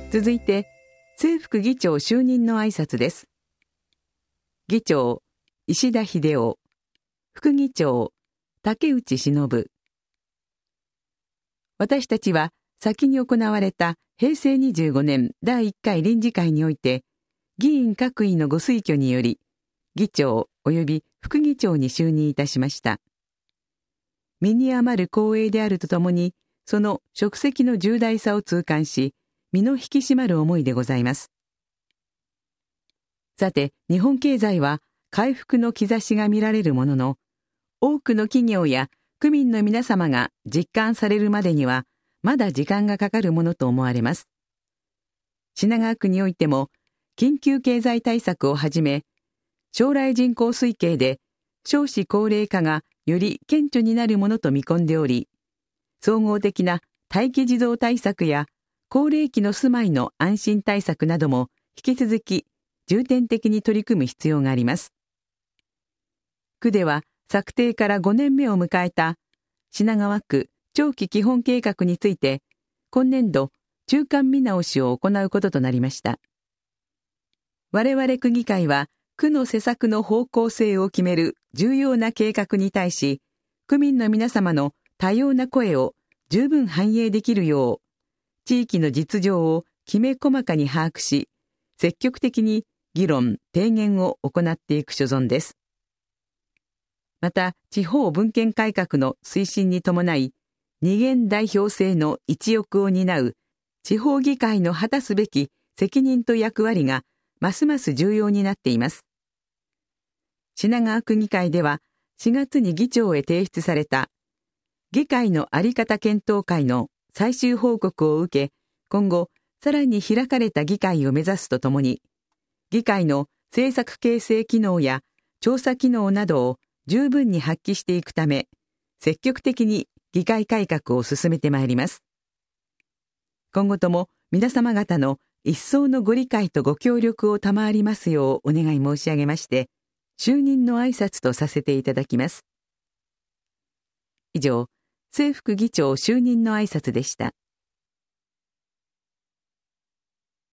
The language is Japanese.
続いて、正副議長就任の挨拶です。議長、石田秀夫。副議長、竹内忍。私たちは、先に行われた平成25年第1回臨時会において、議員各位のご推挙により、議長及び副議長に就任いたしました。身に余る光栄であるとともに、その職責の重大さを痛感し、身の引き締まる思いでございます。さて、日本経済は回復の兆しが見られるものの、多くの企業や区民の皆様が実感されるまでには、まだ時間がかかるものと思われます。品川区においても、緊急経済対策をはじめ、将来人口推計で少子高齢化がより顕著になるものと見込んでおり、総合的な待機児童対策や高齢期の住まいの安心対策なども引き続き重点的に取り組む必要があります。区では策定から5年目を迎えた品川区長期基本計画について、今年度中間見直しを行うこととなりました。我々区議会は、区の施策の方向性を決める重要な計画に対し、区民の皆様の多様な声を十分反映できるよう、地域の実情をきめ細かに把握し、積極的に議論、提言を行っていく所存です。また、地方分権改革の推進に伴い、二元代表制の一翼を担う地方議会の果たすべき責任と役割がますます重要になっています。品川区議会では4月に議長へ提出された議会の在り方検討会の最終報告を受け、今後さらに開かれた議会を目指すとともに、議会の政策形成機能や調査機能などを十分に発揮していくため、積極的に議会改革を進めてまいります。今後とも皆様方の一層のご理解とご協力を賜りますようお願い申し上げまして、就任の挨拶とさせていただきます。以上、正副議長就任の挨拶でした。